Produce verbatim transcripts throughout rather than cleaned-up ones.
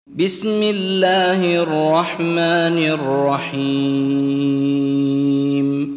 بسم الله الرحمن الرحيم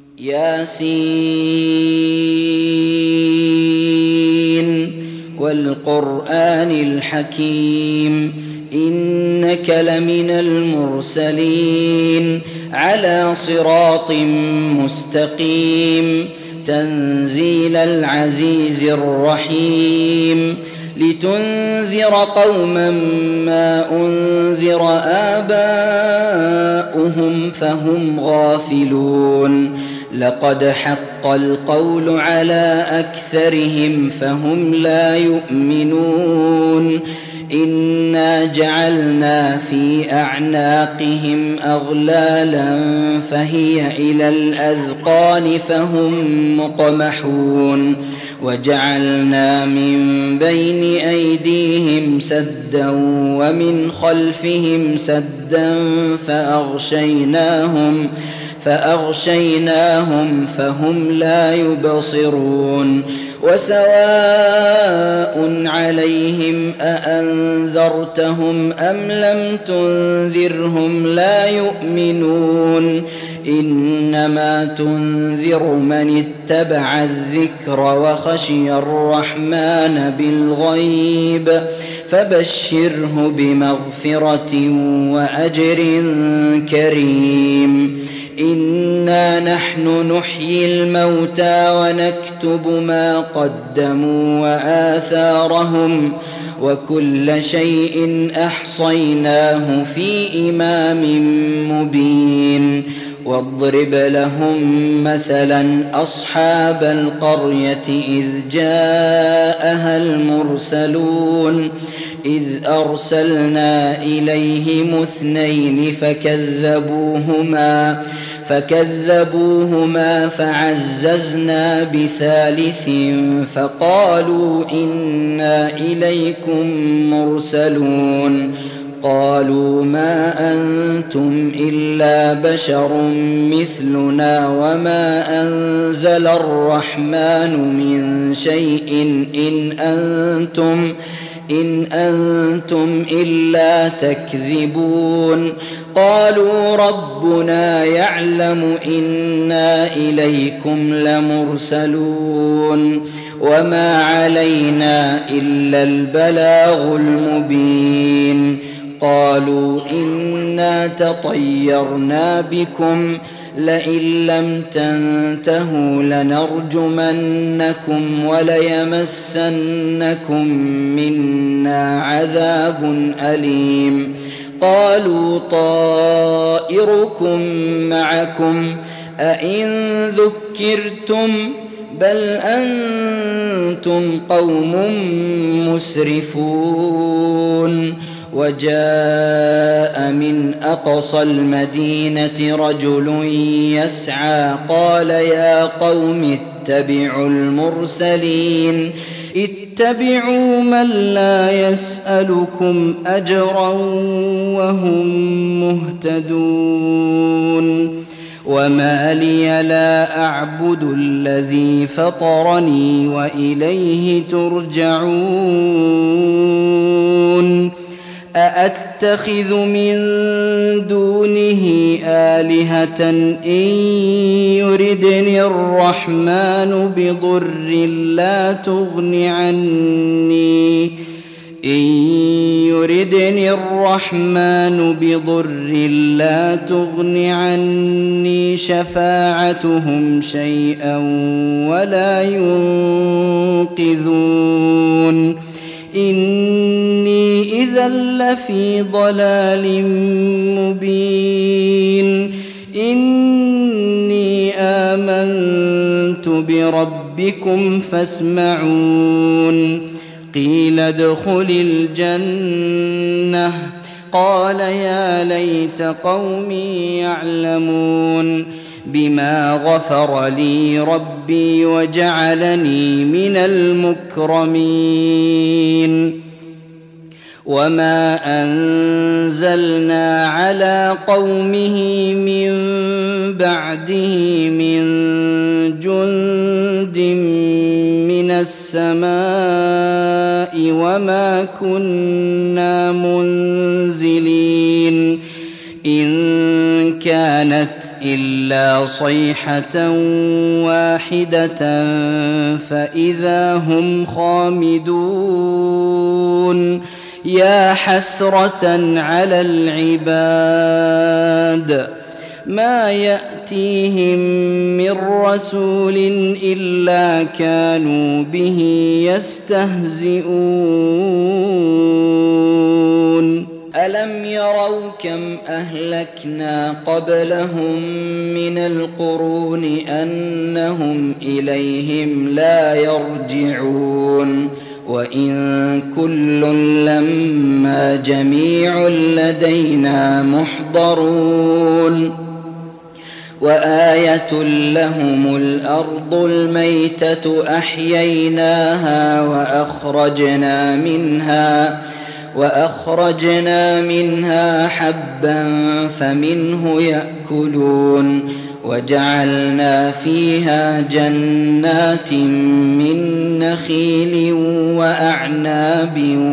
ياسين والقرآن الحكيم إنك لمن المرسلين على صراط مستقيم تنزيل العزيز الرحيم لتنذر قوما ما أنذر آباؤهم فهم غافلون لقد حق القول على أكثرهم فهم لا يؤمنون إنا جعلنا في أعناقهم أغلالا فهي إلى الأذقان فهم مقمحون وجعلنا من بين أيديهم سدا ومن خلفهم سدا فأغشيناهم فأغشيناهم فهم لا يبصرون وسواء عليهم أأنذرتهم أم لم تنذرهم لا يؤمنون إنما تنذر من اتبع الذكر وخشي الرحمن بالغيب فبشره بمغفرة وأجر كريم إنا نحن نحيي الموتى ونكتب ما قدموا وآثارهم وكل شيء أحصيناه في إمام مبين واضرب لهم مثلا أصحاب القرية إذ جاءها المرسلون إذ أرسلنا إليهم اثنين فكذبوهما فكذبوهما فعززنا بثالث فقالوا إنا إليكم مرسلون قالوا ما أنتم إلا بشر مثلنا وما أنزل الرحمن من شيء إن أنتم إن أنتم إلا تكذبون قالوا ربنا يعلم إنا إليكم لمرسلون وما علينا إلا البلاغ المبين قالوا إنا تطيرنا بكم لئن لم تنتهوا لنرجمنكم وليمسنكم منا عذاب أليم قالوا طائركم معكم أئن ذكرتم بل أنتم قوم مسرفون وجاء من أقصى المدينة رجل يسعى قال يا قوم اتبعوا المرسلين اتبعوا من لا يسألكم أجرا وهم مهتدون وما لي لا أعبد الذي فطرني وإليه ترجعون أأتخذ من دونه آلهة إن يردني الرحمن بضر لا تغن عني إن يردني الرحمن بضر لا تغن عني شفاعتهم شيئا ولا ينقذون إني إذا لفي ضلال مبين إني آمنت بربكم فاسمعون قيل ادخل الجنة قال يا ليت قومي يعلمون بما غفر لي ربي وجعلني من المكرمين وما أنزلنا على قومه من بعده من جند من السماء وما كنا منزلين إن كانت إلا صيحة واحدة فإذا هم خامدون يا حسرة على العباد ما يأتيهم من رسول إلا كانوا به يستهزئون ألم يروا كم أهلكنا قبلهم من القرون أنهم إليهم لا يرجعون وإن كل لما جميع لدينا محضرون وآية لهم الأرض الميتة أحييناها وأخرجنا منها وأخرجنا منها حبا فمنه يأكلون وجعلنا فيها جنات من نخيل وأعناب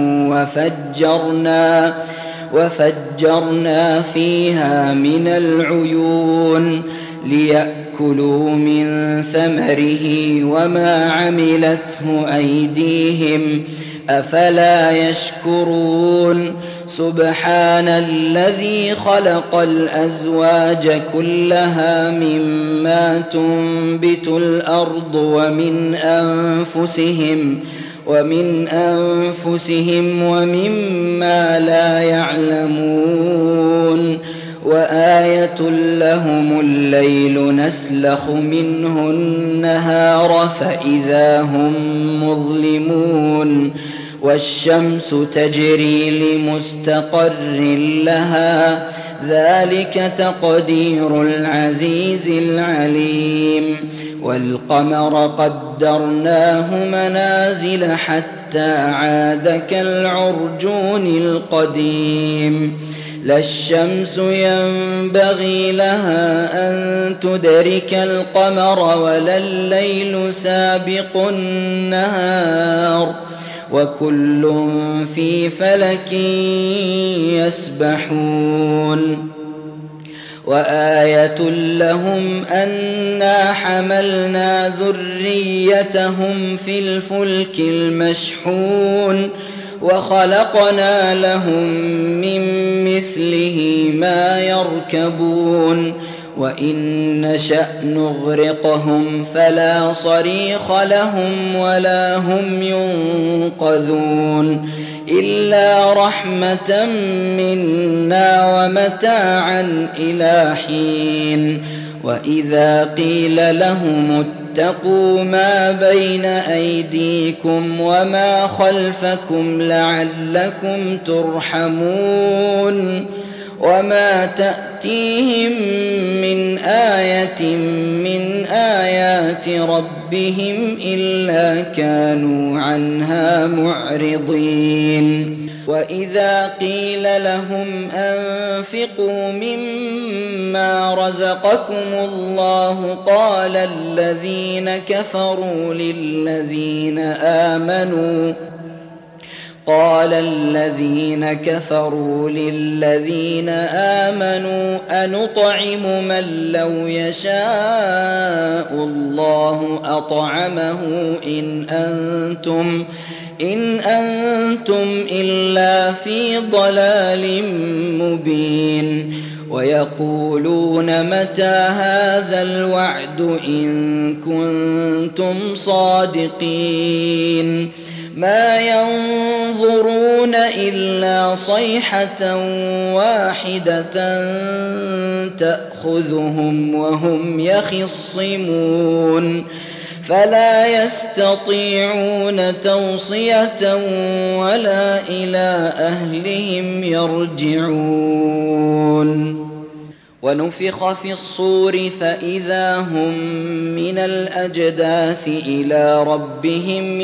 وفجرنا وفجرنا فيها من العيون ليأكلوا من ثمره وما عملته أيديهم أفلا يشكرون سبحان الذي خلق الأزواج كلها مما تنبت الأرض ومن أنفسهم ومن أنفسهم ومما لا يعلمون وآية لهم الليل نسلخ منه النهار فإذا هم مظلمون والشمس تجري لمستقر لها ذلك تقدير العزيز العليم والقمر قدرناه منازل حتى عاد كالعرجون القديم لا الشمس ينبغي لها أن تدرك القمر ولا الليل سابق النهار وكل في فلك يسبحون وآية لهم أنا حملنا ذريتهم في الفلك المشحون وخلقنا لهم من مثله ما يركبون وإن نشأ نغرقهم فلا صريخ لهم ولا هم ينقذون إلا رحمة منا ومتاعا إلى حين وإذا قيل لهم اتقوا ما بين أيديكم وما خلفكم لعلكم ترحمون وما تأتيهم من آية من آيات ربهم إلا كانوا عنها معرضين وإذا قيل لهم أنفقوا مما رزقكم الله قال الذين كفروا للذين آمنوا قال الذين كفروا للذين آمنوا أنطعم من لو يشاء الله أطعمه إن أنتم إن أنتم إلا في ضلال مبين ويقولون متى هذا الوعد إن كنتم صادقين ما ينظرون إلا صيحة واحدة تأخذهم وهم يخصمون فلا يستطيعون توصية ولا إلى أهلهم يرجعون ونفخ في الصور فإذا هم من الأجداث إلى ربهم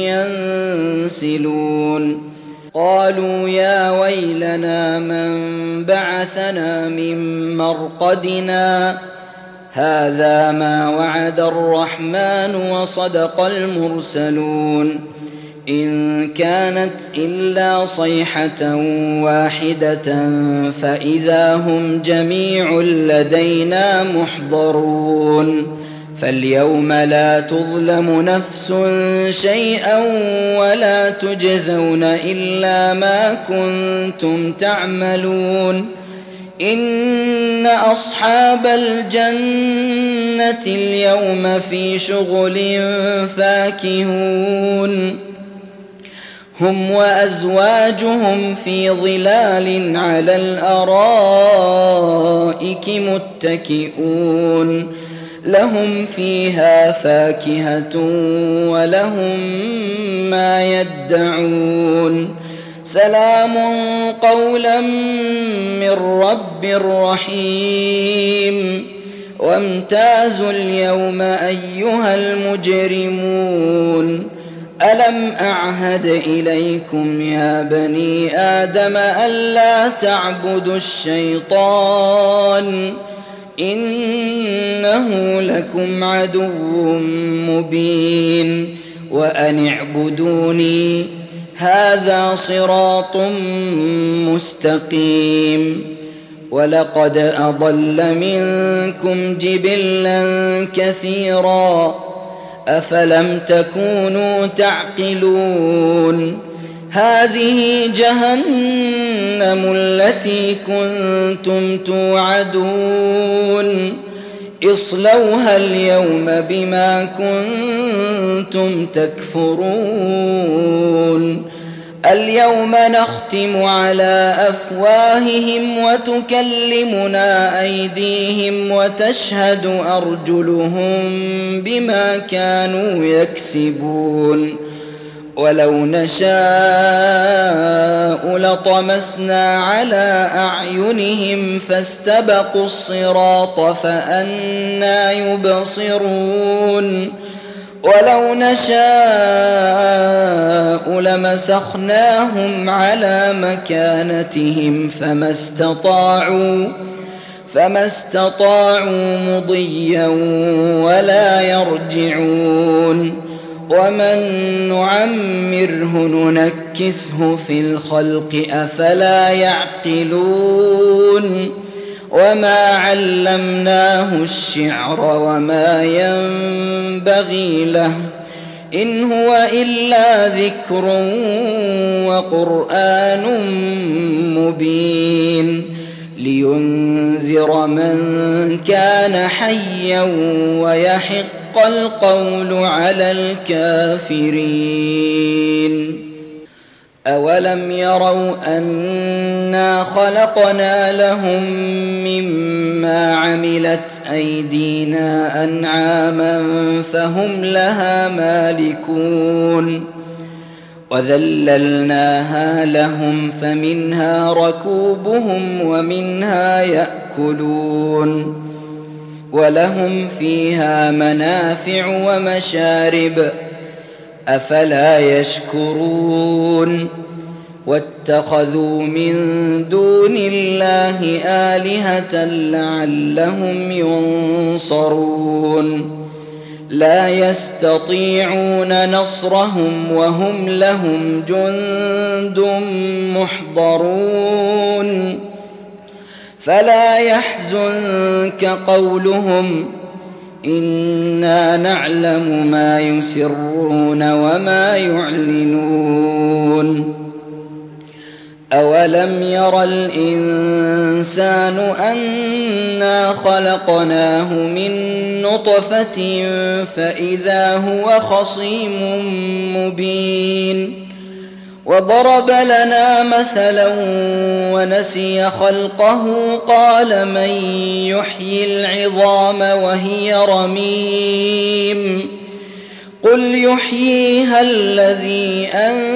ينسلون قالوا يا ويلنا من بعثنا من مرقدنا هذا ما وعد الرحمن وصدق المرسلون إن كانت إلا صيحة واحدة فإذا هم جميع لدينا محضرون فاليوم لا تظلم نفس شيئا ولا تجزون إلا ما كنتم تعملون إن أصحاب الجنة اليوم في شغل فاكهون هم وأزواجهم في ظلال على الأرائك متكئون لهم فيها فاكهة ولهم ما يدعون سلام قولا من رب رحيم وامتازوا اليوم أيها المجرمون ألم أعهد إليكم يا بني آدم ألا تعبدوا الشيطان إنه لكم عدو مبين وأن اعبدوني هذا صراط مستقيم ولقد أضل منكم جبلا كثيرا أفلم تكونوا تعقلون هذه جهنم التي كنتم توعدون اصلوها اليوم بما كنتم تكفرون اليوم نختم على أفواههم وتكلمنا أيديهم وتشهد أرجلهم بما كانوا يكسبون ولو نشاء لطمسنا على أعينهم فاستبقوا الصراط فأنى يبصرون ولو نشاء لمسخناهم على مكانتهم فما استطاعوا فما استطاعوا مضيا ولا يرجعون ومن نعمره ننكسه في الخلق أفلا يعقلون وما علمناه الشعر وما ينبغي له إن هو إلا ذكر وقرآن مبين لينذر من كان حيا ويحق القول على الكافرين أولم يروا أنا خلقنا لهم مما عملت أيدينا أنعاما فهم لها مالكون وذللناها لهم فمنها ركوبهم ومنها يأكلون ولهم فيها منافع ومشارب أفلا يشكرون واتخذوا من دون الله آلهة لعلهم ينصرون لا يستطيعون نصرهم وهم لهم جند محضرون فلا يحزنك قولهم إنا نعلم ما يسرون وما يعلنون أولم ير الإنسان أنا خلقناه من نطفة فإذا هو خصيم مبين وضرب لنا مثلا ونسي خلقه قال من يحيي العظام وهي رميم قل يحييها الذي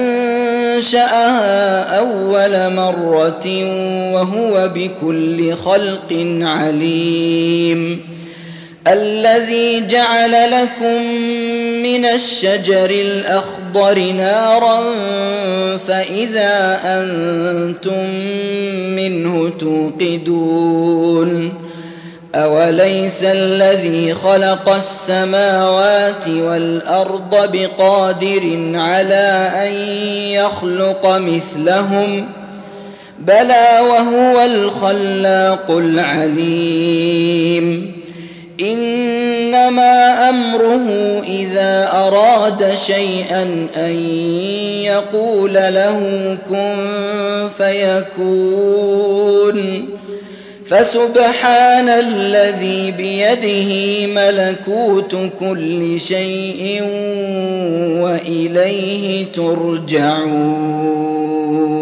أنشأها أول مرة وهو بكل خلق عليم الذي جعل لكم من الشجر الأخضر نارا فإذا أنتم منه توقدون أوليس الذي خلق السماوات والأرض بقادر على أن يخلق مثلهم بلى وهو الخلاق العليم إنما أمره إذا أراد شيئا أن يقول له كن فيكون فسبحان الذي بيده ملكوت كل شيء وإليه ترجعون.